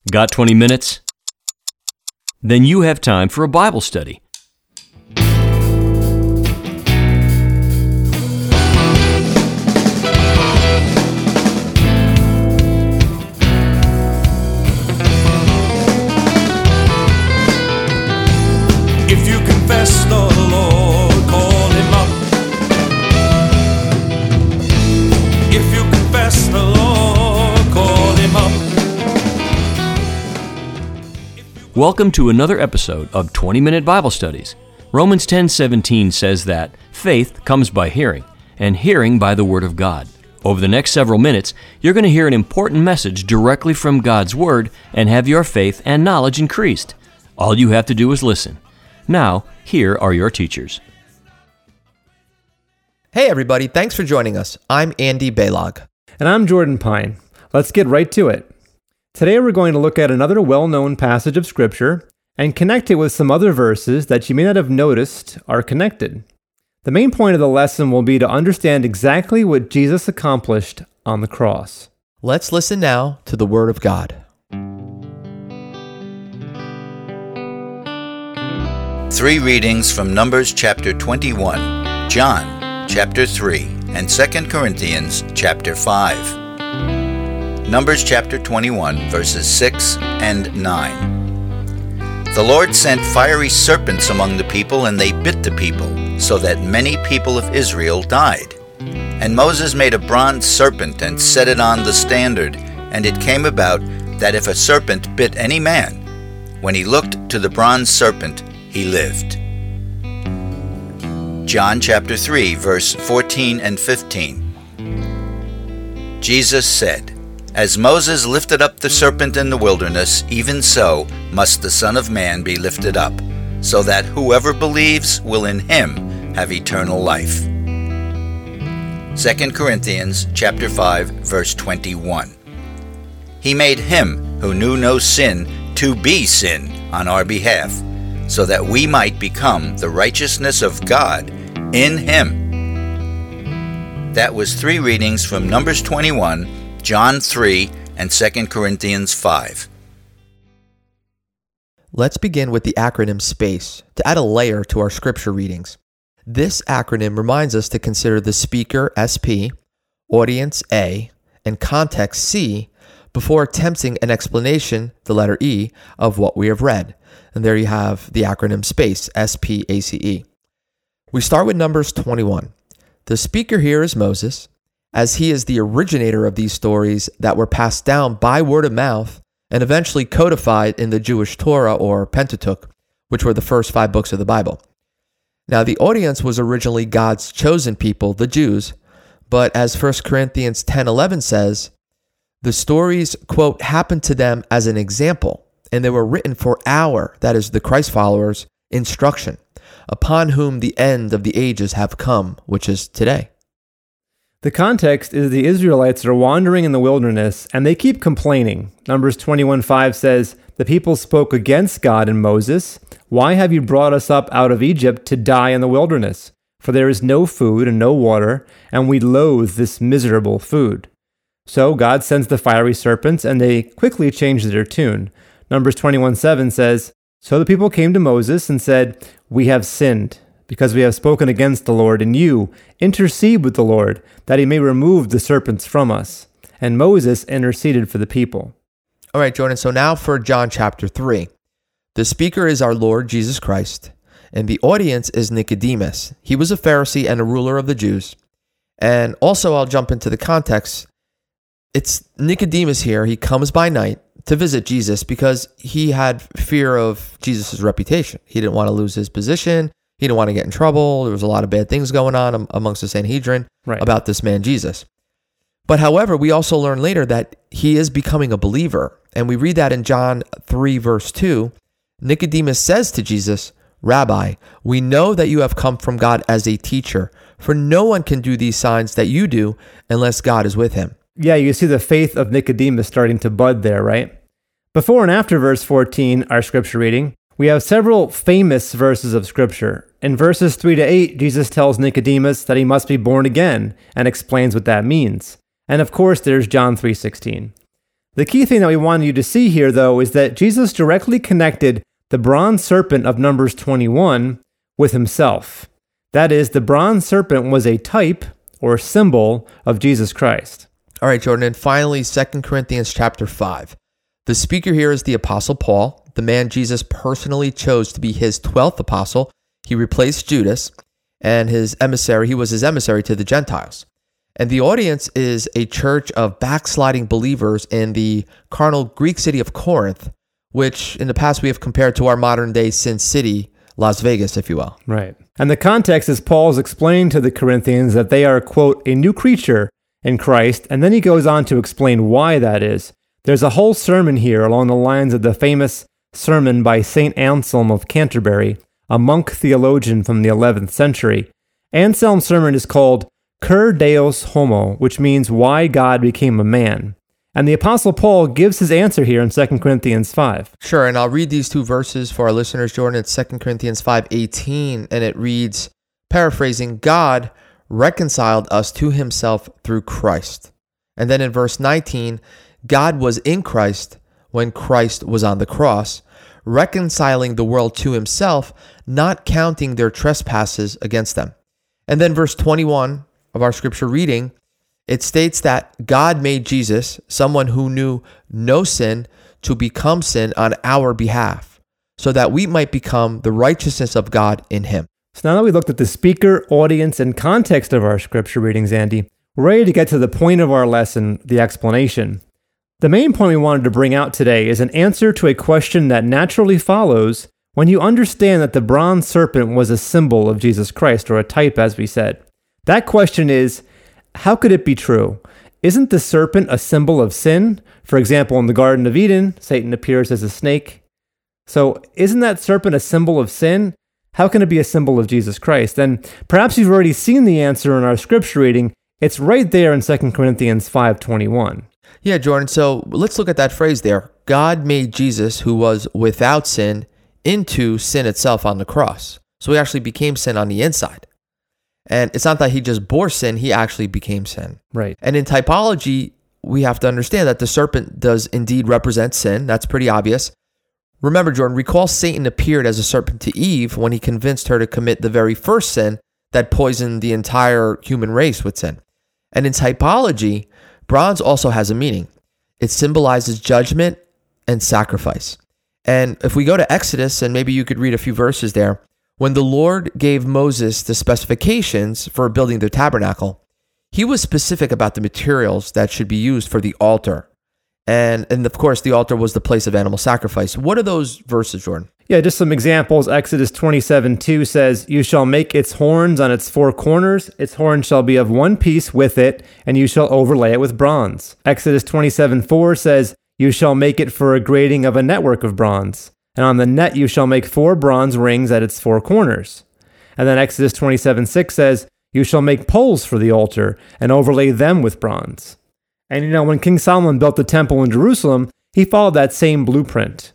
Got 20 minutes? Then you have time for a Bible study. If you confess the Lord, call him up. If you confess the Lord, call him up. Welcome to another episode of 20-Minute Bible Studies. Romans 10:17 says that faith comes by hearing, and hearing by the Word of God. Over the next several minutes, you're going to hear an important message directly from God's Word and have your faith and knowledge increased. All you have to do is listen. Now, here are your teachers. Hey everybody, thanks for joining us. I'm Andy Baylog. And I'm Jordan Pine. Let's get right to it. Today we're going to look at another well-known passage of Scripture and connect it with some other verses that you may not have noticed are connected. The main point of the lesson will be to understand exactly what Jesus accomplished on the cross. Let's listen now to the Word of God. Three readings from Numbers chapter 21, John chapter 3, and 2 Corinthians chapter 5. Numbers chapter 21, verses 6 and 9. The Lord sent fiery serpents among the people, and they bit the people, so that many people of Israel died. And Moses made a bronze serpent and set it on the standard, and it came about that if a serpent bit any man, when he looked to the bronze serpent, he lived. John chapter 3, verse 14 and 15. Jesus said, "As Moses lifted up the serpent in the wilderness, even so must the Son of Man be lifted up, so that whoever believes will in him have eternal life." 2 Corinthians chapter 5, verse 21. He made him who knew no sin to be sin on our behalf, so that we might become the righteousness of God in him. That was three readings from Numbers 21, John 3, and 2 Corinthians 5. Let's begin with the acronym SPACE to add a layer to our scripture readings. This acronym reminds us to consider the speaker SP, audience A, and context C before attempting an explanation, the letter E, of what we have read. And there you have the acronym SPACE, S-P-A-C-E. We start with Numbers 21. The speaker here is Moses, as he is the originator of these stories that were passed down by word of mouth and eventually codified in the Jewish Torah or Pentateuch, which were the first 5 books of the Bible. Now, the audience was originally God's chosen people, the Jews, but as 1 Corinthians 10:11 says, the stories, quote, happened to them as an example, and they were written for our, that is the Christ followers, instruction, upon whom the end of the ages have come, which is today. The context is the Israelites are wandering in the wilderness and they keep complaining. Numbers 21:5 says, "The people spoke against God and Moses. Why have you brought us up out of Egypt to die in the wilderness? For there is no food and no water, and we loathe this miserable food." So God sends the fiery serpents and they quickly change their tune. Numbers 21:7 says, "So the people came to Moses and said, 'We have sinned, because we have spoken against the Lord, and you intercede with the Lord, that he may remove the serpents from us.' And Moses interceded for the people." All right, Jordan, so now for John chapter 3. The speaker is our Lord Jesus Christ, and the audience is Nicodemus. He was a Pharisee and a ruler of the Jews. And also, I'll jump into the context. It's Nicodemus here. He comes by night to visit Jesus because he had fear of Jesus' reputation. He didn't want to lose his position. He didn't want to get in trouble. There was a lot of bad things going on amongst the Sanhedrin about this man, Jesus. But however, we also learn later that he is becoming a believer. And we read that in John 3, verse 2. Nicodemus says to Jesus, "Rabbi, we know that you have come from God as a teacher, for no one can do these signs that you do unless God is with him." Yeah, you see the faith of Nicodemus starting to bud there, right? Before and after verse 14, our scripture reading, we have several famous verses of scripture. In verses 3 to 8, Jesus tells Nicodemus that he must be born again and explains what that means. And of course, there's John 3:16. The key thing that we wanted you to see here, though, is that Jesus directly connected the bronze serpent of Numbers 21 with himself. That is, the bronze serpent was a type or symbol of Jesus Christ. All right, Jordan, and finally, 2 Corinthians chapter 5. The speaker here is the Apostle Paul, the man Jesus personally chose to be his 12th apostle. He replaced Judas, and he was his emissary to the Gentiles. And the audience is a church of backsliding believers in the carnal Greek city of Corinth, which in the past we have compared to our modern-day Sin City, Las Vegas, if you will. Right. And the context is Paul's explaining to the Corinthians that they are, quote, a new creature in Christ, and then he goes on to explain why that is. There's a whole sermon here along the lines of the famous sermon by St. Anselm of Canterbury, a monk theologian from the 11th century. Anselm's sermon is called Cur Deus Homo, which means why God became a man. And the Apostle Paul gives his answer here in 2 Corinthians 5. Sure, and I'll read these two verses for our listeners, Jordan. It's 2 Corinthians 5:18, and it reads, paraphrasing, God reconciled us to himself through Christ. And then in verse 19, God was in Christ when Christ was on the cross, reconciling the world to himself, not counting their trespasses against them. And then verse 21 of our scripture reading, it states that God made Jesus, someone who knew no sin, to become sin on our behalf, so that we might become the righteousness of God in him. So now that we looked at the speaker, audience, and context of our scripture readings, Andy, we're ready to get to the point of our lesson, the explanation. The main point we wanted to bring out today is an answer to a question that naturally follows when you understand that the bronze serpent was a symbol of Jesus Christ, or a type, as we said. That question is, how could it be true? Isn't the serpent a symbol of sin? For example, in the Garden of Eden, Satan appears as a snake. So isn't that serpent a symbol of sin? How can it be a symbol of Jesus Christ? And perhaps you've already seen the answer in our scripture reading. It's right there in 2 Corinthians 5:21. Yeah, Jordan, so let's look at that phrase there. God made Jesus, who was without sin, into sin itself on the cross. So he actually became sin on the inside. And it's not that he just bore sin, he actually became sin. Right. And in typology, we have to understand that the serpent does indeed represent sin. That's pretty obvious. Remember, Jordan, recall Satan appeared as a serpent to Eve when he convinced her to commit the very first sin that poisoned the entire human race with sin. And in typology, bronze also has a meaning. It symbolizes judgment and sacrifice. And if we go to Exodus, and maybe you could read a few verses there, when the Lord gave Moses the specifications for building the tabernacle, he was specific about the materials that should be used for the altar. And of course, the altar was the place of animal sacrifice. What are those verses, Jordan? Yeah, just some examples. Exodus 27:2 says, "You shall make its horns on its four corners. Its horns shall be of one piece with it, and you shall overlay it with bronze." Exodus 27:4 says, "You shall make it for a grating of a network of bronze. And on the net you shall make 4 bronze rings at its 4 corners." And then Exodus 27:6 says, "You shall make poles for the altar and overlay them with bronze." And when King Solomon built the temple in Jerusalem, he followed that same blueprint.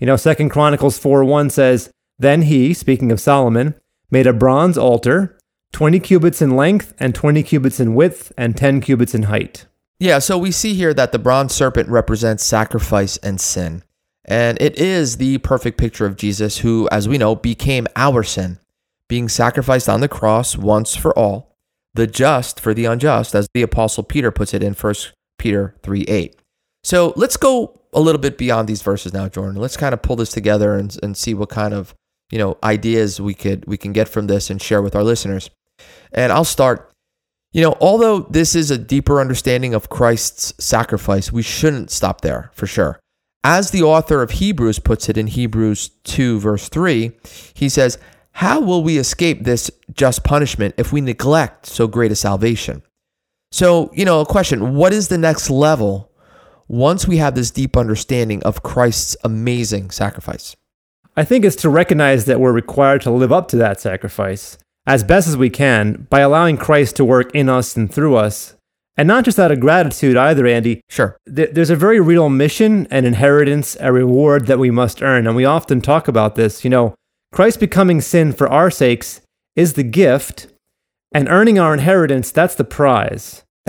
2 Chronicles 4:1 says, "Then he," speaking of Solomon, "made a bronze altar, 20 cubits in length and 20 cubits in width and 10 cubits in height." Yeah, so we see here that the bronze serpent represents sacrifice and sin. And it is the perfect picture of Jesus, who, as we know, became our sin, being sacrificed on the cross once for all, the just for the unjust, as the Apostle Peter puts it in 1 Peter 3:8. So let's go a little bit beyond these verses now, Jordan. Let's kind of pull this together and see what kind of ideas we can get from this and share with our listeners. And I'll start. Although this is a deeper understanding of Christ's sacrifice, we shouldn't stop there for sure. As the author of Hebrews puts it in Hebrews 2 verse 3, he says, "How will we escape this just punishment if we neglect so great a salvation?" So, a question, what is the next level once we have this deep understanding of Christ's amazing sacrifice? I think it's to recognize that we're required to live up to that sacrifice as best as we can by allowing Christ to work in us and through us. And not just out of gratitude either, Andy. Sure. There's a very real mission, an inheritance, a reward that we must earn. And we often talk about this. Christ becoming sin for our sakes is the gift, and earning our inheritance, that's the prize.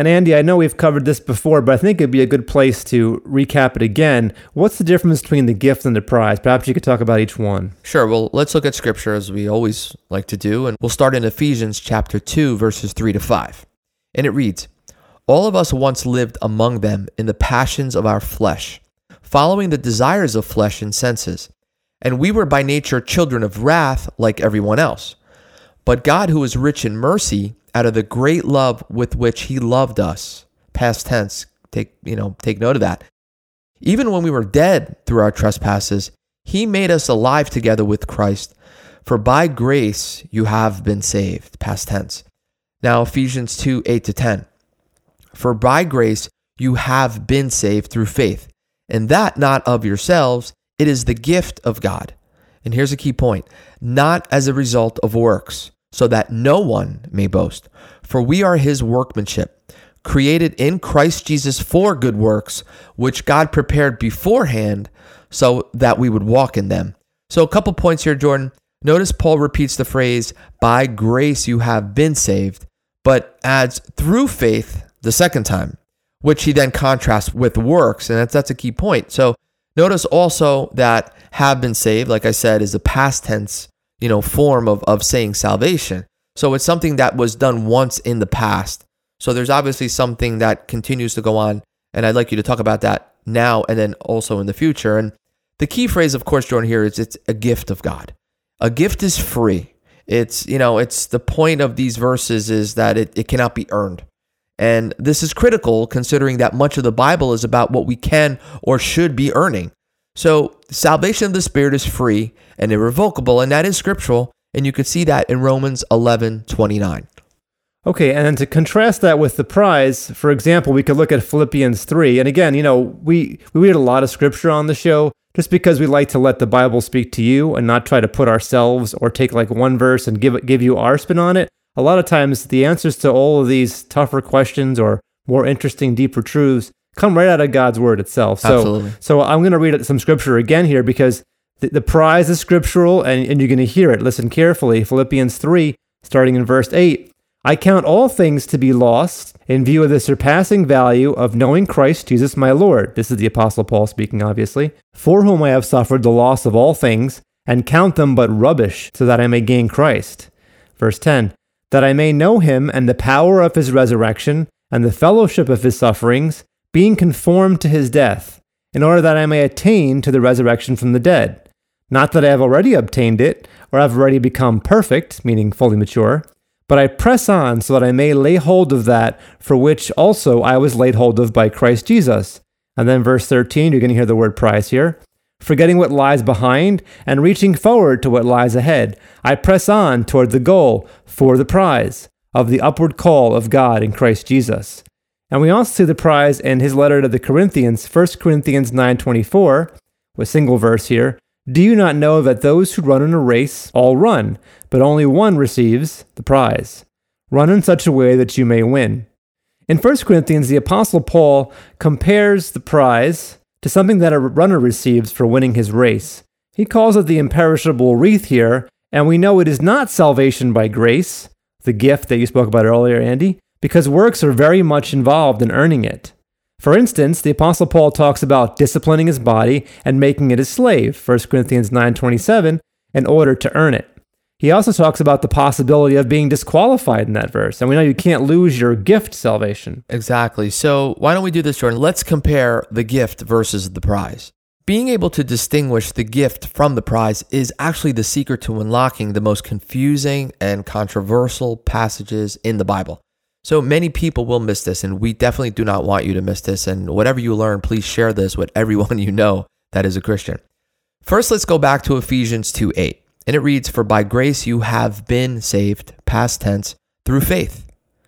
And Andy, I know we've covered this before, but I think it'd be a good place to recap it again. What's the difference between the gift and the prize? Perhaps you could talk about each one. Sure. Well, let's look at Scripture as we always like to do, and we'll start in Ephesians chapter 2, verses 3 to 5. And it reads, "All of us once lived among them in the passions of our flesh, following the desires of flesh and senses. And we were by nature children of wrath like everyone else. But God, who is rich in mercy, out of the great love with which he loved us," past tense, take note of that. "Even when we were dead through our trespasses, he made us alive together with Christ. For by grace you have been saved," past tense. Now Ephesians 2, 8 to 10. "For by grace you have been saved through faith, and that not of yourselves, it is the gift of God." And here's a key point: "not as a result of works, so that no one may boast. For we are his workmanship, created in Christ Jesus for good works, which God prepared beforehand so that we would walk in them." So a couple points here, Jordan. Notice Paul repeats the phrase, "by grace you have been saved," but adds "through faith" the second time, which he then contrasts with works. And that's a key point. So notice also that "have been saved," like I said, is a past tense form of saying salvation. So it's something that was done once in the past. So there's obviously something that continues to go on, and I'd like you to talk about that now and then also in the future. And the key phrase, of course, Jordan, here is it's a gift of God. A gift is free. It's the point of these verses is that it cannot be earned. And this is critical considering that much of the Bible is about what we can or should be earning. So salvation of the Spirit is free and irrevocable, and that is scriptural, and you can see that in Romans 11:29. Okay, and then to contrast that with the prize, for example, we could look at Philippians 3. And again, we read a lot of scripture on the show just because we like to let the Bible speak to you and not try to put ourselves or take like one verse and give you our spin on it. A lot of times the answers to all of these tougher questions or more interesting, deeper truths come right out of God's word itself. Absolutely. So I'm going to read some scripture again here because the prize is scriptural and you're going to hear it. Listen carefully. Philippians 3, starting in verse 8. "I count all things to be lost in view of the surpassing value of knowing Christ Jesus my Lord." This is the Apostle Paul speaking, obviously. "For whom I have suffered the loss of all things and count them but rubbish so that I may gain Christ." Verse 10. "That I may know him and the power of his resurrection and the fellowship of his sufferings, being conformed to his death, in order that I may attain to the resurrection from the dead. Not that I have already obtained it, or have already become perfect," meaning fully mature, "but I press on so that I may lay hold of that for which also I was laid hold of by Christ Jesus." And then verse 13, you're going to hear the word prize here. "Forgetting what lies behind and reaching forward to what lies ahead, I press on toward the goal for the prize of the upward call of God in Christ Jesus." And we also see the prize in his letter to the Corinthians, 1 Corinthians 9:24, with a single verse here. "Do you not know that those who run in a race all run, but only one receives the prize? Run in such a way that you may win." In 1 Corinthians, the Apostle Paul compares the prize to something that a runner receives for winning his race. He calls it the imperishable wreath here, and we know it is not salvation by grace, the gift that you spoke about earlier, Andy, because works are very much involved in earning it. For instance, the Apostle Paul talks about disciplining his body and making it his slave, 1 Corinthians 9:27, in order to earn it. He also talks about the possibility of being disqualified in that verse, and we know you can't lose your gift salvation. Exactly. So why don't we do this, Jordan? Let's compare the gift versus the prize. Being able to distinguish the gift from the prize is actually the secret to unlocking the most confusing and controversial passages in the Bible. So many people will miss this, and we definitely do not want you to miss this. And whatever you learn, please share this with everyone you know that is a Christian. First, let's go back to Ephesians 2:8, and it reads, "For by grace you have been saved," past tense, "through faith."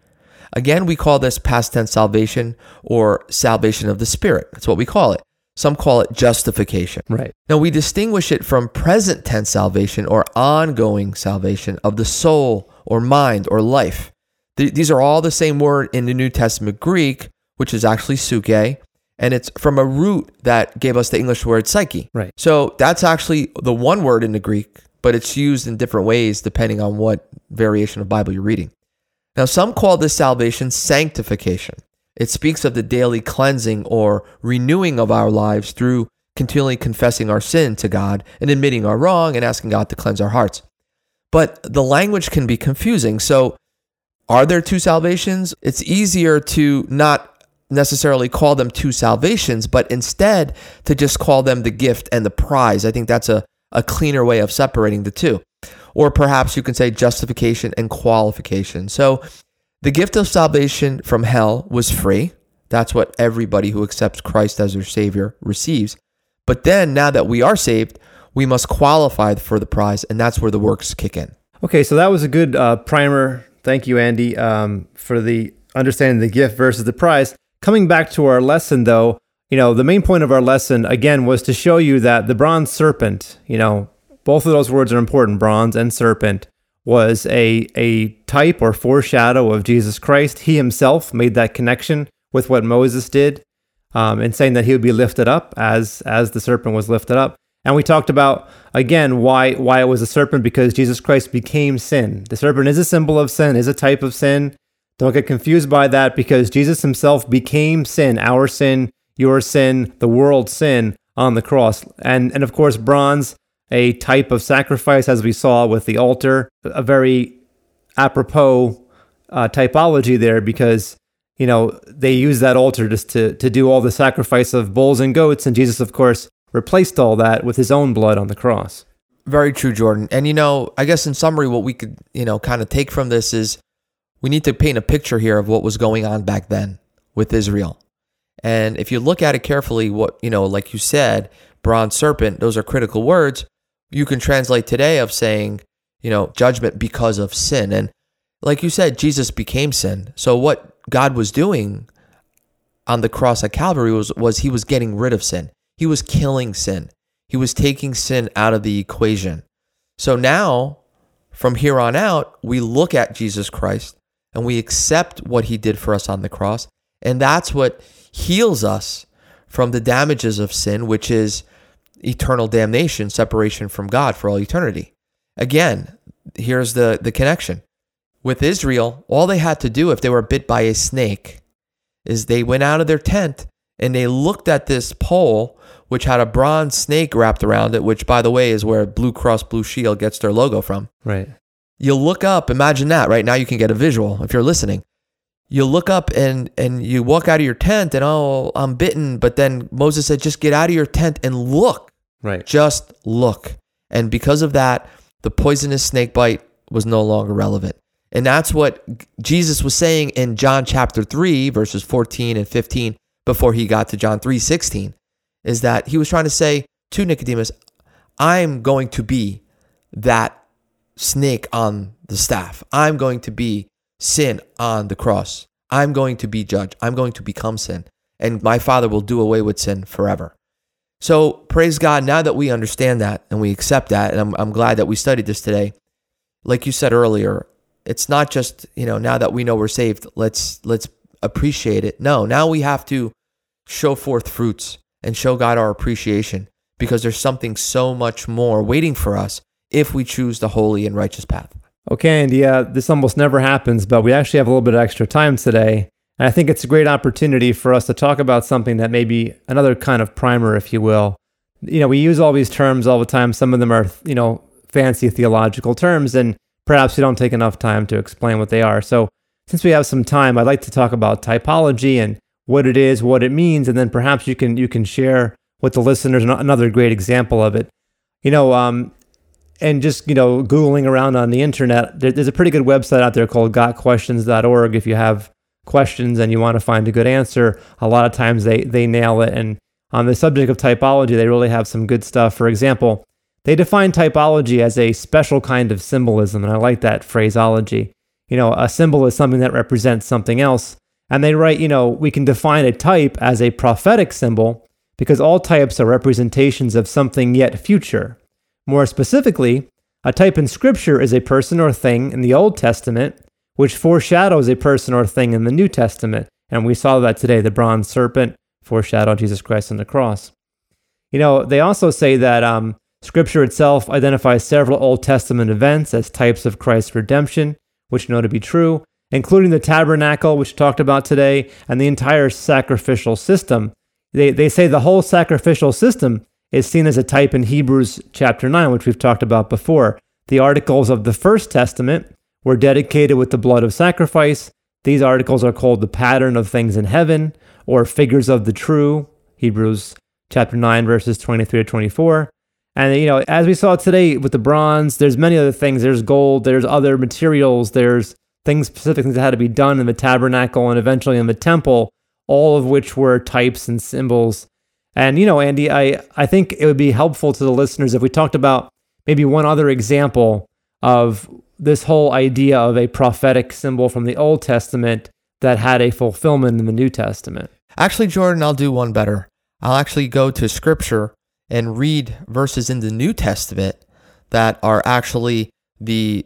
Again, we call this past tense salvation or salvation of the Spirit. That's what we call it. Some call it justification. Right. Now, we distinguish it from present tense salvation or ongoing salvation of the soul or mind or life. These are all the same word in the New Testament Greek, which is actually suke, and it's from a root that gave us the English word psyche. Right. So that's actually the one word in the Greek, but it's used in different ways depending on what variation of Bible you're reading. Now, some call this salvation sanctification. It speaks of the daily cleansing or renewing of our lives through continually confessing our sin to God and admitting our wrong and asking God to cleanse our hearts. But the language can be confusing. So are there two salvations? It's easier to not necessarily call them two salvations, but instead to just call them the gift and the prize. I think that's a cleaner way of separating the two. Or perhaps you can say justification and qualification. So the gift of salvation from hell was free. That's what everybody who accepts Christ as their Savior receives. But then, now that we are saved, we must qualify for the prize, and that's where the works kick in. Okay, so that was a good primer. Thank you, Andy, for the understanding the gift versus the prize. Coming back to our lesson, though, the main point of our lesson, again, was to show you that the bronze serpent, both of those words are important, bronze and serpent, was a type or foreshadow of Jesus Christ. He himself made that connection with what Moses did in saying that he would be lifted up as the serpent was lifted up. And we talked about, again, why it was a serpent, because Jesus Christ became sin. The serpent is a symbol of sin, is a type of sin. Don't get confused by that, because Jesus himself became sin, our sin, your sin, the world's sin on the cross. And of course, bronze, a type of sacrifice, as we saw with the altar, a very apropos typology there, because they use that altar just to do all the sacrifice of bulls and goats, and Jesus, of course, replaced all that with his own blood on the cross. Very true, Jordan. And I guess in summary, what we could kind of take from this is we need to paint a picture here of what was going on back then with Israel. And if you look at it carefully, what like you said, bronze serpent, those are critical words. You can translate today of saying, judgment because of sin. And like you said, Jesus became sin. So what God was doing on the cross at Calvary was he was getting rid of sin. He was killing sin. He was taking sin out of the equation. So now, from here on out, we look at Jesus Christ and we accept what he did for us on the cross. And that's what heals us from the damages of sin, which is eternal damnation, separation from God for all eternity. Again, here's the connection. With Israel, all they had to do if they were bit by a snake is they went out of their tent and they looked at this pole, which had a bronze snake wrapped around it, which, by the way, is where Blue Cross Blue Shield gets their logo from. Right. You look up, imagine that, right? Now you can get a visual if you're listening. You look up and you walk out of your tent and, I'm bitten. But then Moses said, just get out of your tent and look. Right. Just look. And because of that, the poisonous snake bite was no longer relevant. And that's what Jesus was saying in John chapter 3, verses 14 and 15, before he got to John 3:16, is that he was trying to say to Nicodemus, I'm going to be that snake on the staff. I'm going to be sin on the cross. I'm going to be judge. I'm going to become sin. And my Father will do away with sin forever. So praise God, now that we understand that and we accept that, and I'm glad that we studied this today. Like you said earlier, it's not just, now that we know we're saved, let's appreciate it. No, now we have to show forth fruits and show God our appreciation, because there's something so much more waiting for us if we choose the holy and righteous path. Okay, and this almost never happens, but we actually have a little bit of extra time today. And I think it's a great opportunity for us to talk about something that may be another kind of primer, if you will. We use all these terms all the time. Some of them are, fancy theological terms, and perhaps we don't take enough time to explain what they are. So since we have some time, I'd like to talk about typology and what it is, what it means, and then perhaps you can share with the listeners another great example of it. And just, Googling around on the internet, there's a pretty good website out there called gotquestions.org. If you have questions and you want to find a good answer, a lot of times they nail it. And on the subject of typology, they really have some good stuff. For example, they define typology as a special kind of symbolism, and I like that phraseology. A symbol is something that represents something else. And they write, we can define a type as a prophetic symbol because all types are representations of something yet future. More specifically, a type in Scripture is a person or thing in the Old Testament, which foreshadows a person or thing in the New Testament. And we saw that today, the bronze serpent foreshadowed Jesus Christ on the cross. They also say that Scripture itself identifies several Old Testament events as types of Christ's redemption, which we know to be true. including the tabernacle, which we talked about today, and the entire sacrificial system. They say the whole sacrificial system is seen as a type in Hebrews chapter 9, which we've talked about before. The articles of the First Testament were dedicated with the blood of sacrifice. These articles are called the pattern of things in heaven, or figures of the true, Hebrews chapter 9, verses 23 to 24. And, as we saw today with the bronze, there's many other things. There's gold, there's other materials, there's specific things that had to be done in the tabernacle and eventually in the temple, all of which were types and symbols. And, Andy, I think it would be helpful to the listeners if we talked about maybe one other example of this whole idea of a prophetic symbol from the Old Testament that had a fulfillment in the New Testament. Actually, Jordan, I'll do one better. I'll actually go to Scripture and read verses in the New Testament that are actually the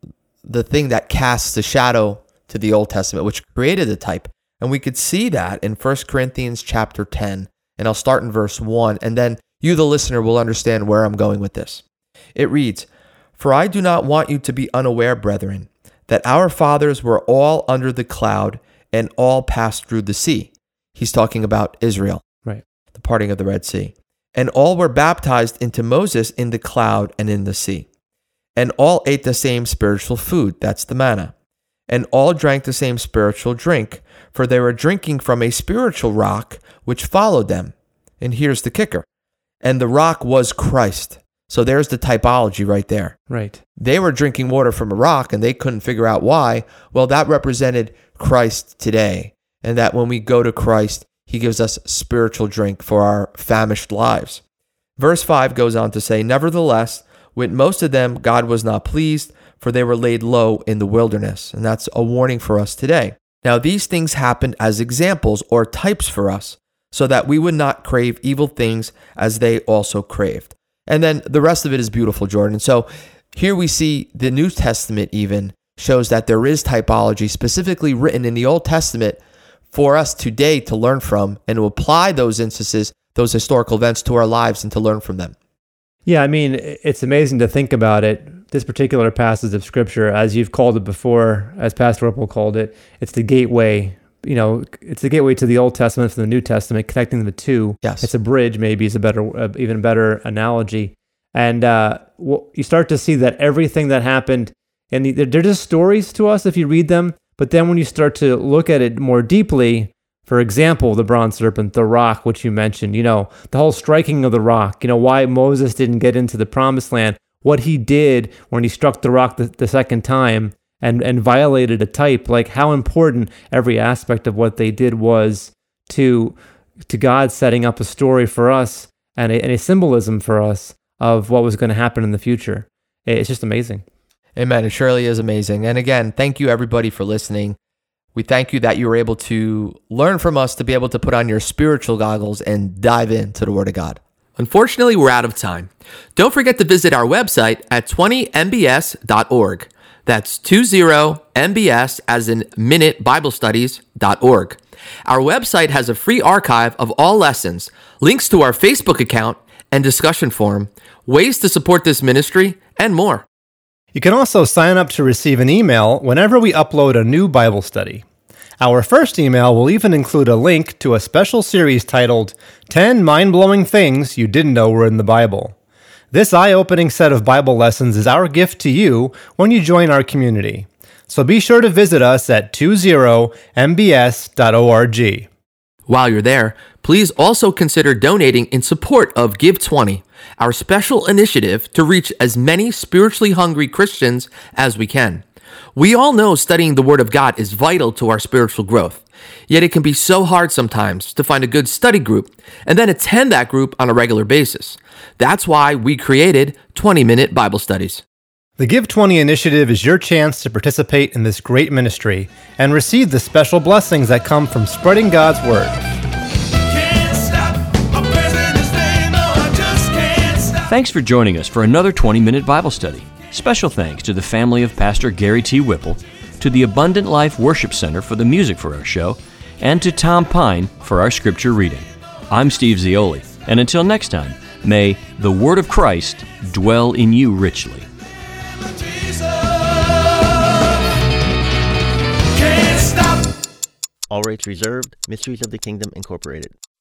thing that casts the shadow to the Old Testament, which created the type. And we could see that in 1 Corinthians chapter 10. And I'll start in verse 1, and then you, the listener, will understand where I'm going with this. It reads, "For I do not want you to be unaware, brethren, that our fathers were all under the cloud and all passed through the sea." He's talking about Israel, right? The parting of the Red Sea. "And all were baptized into Moses in the cloud and in the sea. And all ate the same spiritual food," that's the manna. "And all drank the same spiritual drink, for they were drinking from a spiritual rock which followed them." And here's the kicker. "And the rock was Christ." So there's the typology right there. Right. They were drinking water from a rock and they couldn't figure out why. Well, that represented Christ today. And that when we go to Christ, he gives us spiritual drink for our famished lives. Verse 5 goes on to say, "Nevertheless, with most of them God was not pleased, for they were laid low in the wilderness." And that's a warning for us today. Now, these things happened as examples or types for us, so that we would not crave evil things as they also craved. And then the rest of it is beautiful, Jordan. So here we see the New Testament even shows that there is typology specifically written in the Old Testament for us today to learn from and to apply those instances, those historical events to our lives and to learn from them. Yeah, I mean, it's amazing to think about it. This particular passage of Scripture, as you've called it before, as Pastor Whipple called it, it's the gateway. It's the gateway to the Old Testament from the New Testament, connecting the two. Yes. It's a bridge, maybe is a better, even better analogy. And you start to see that everything that happened, and they're just stories to us if you read them, but then when you start to look at it more deeply, for example, the bronze serpent, the rock, which you mentioned, the whole striking of the rock, why Moses didn't get into the promised land, what he did when he struck the rock the second time, and violated a type, like how important every aspect of what they did was to God setting up a story for us and a symbolism for us of what was going to happen in the future. It's just amazing. Amen. It surely is amazing. And again, thank you everybody for listening. We thank you that you were able to learn from us to be able to put on your spiritual goggles and dive into the Word of God. Unfortunately, we're out of time. Don't forget to visit our website at 20mbs.org. That's 20mbs as in minute BibleStudies.org. Our website has a free archive of all lessons, links to our Facebook account and discussion forum, ways to support this ministry, and more. You can also sign up to receive an email whenever we upload a new Bible study. Our first email will even include a link to a special series titled 10 Mind-Blowing Things You Didn't Know Were in the Bible. This eye-opening set of Bible lessons is our gift to you when you join our community. So be sure to visit us at 20mbs.org. While you're there, please also consider donating in support of Give 20, our special initiative to reach as many spiritually hungry Christians as we can. We all know studying the Word of God is vital to our spiritual growth, yet it can be so hard sometimes to find a good study group and then attend that group on a regular basis. That's why we created 20-minute Bible studies. The Give 20 initiative is your chance to participate in this great ministry and receive the special blessings that come from spreading God's Word. Thanks for joining us for another 20-minute Bible study. Special thanks to the family of Pastor Gary T. Whipple, to the Abundant Life Worship Center for the music for our show, and to Tom Pine for our scripture reading. I'm Steve Zioli, and until next time, may the Word of Christ dwell in you richly. Jesus. All rights reserved. Mysteries of the Kingdom Incorporated.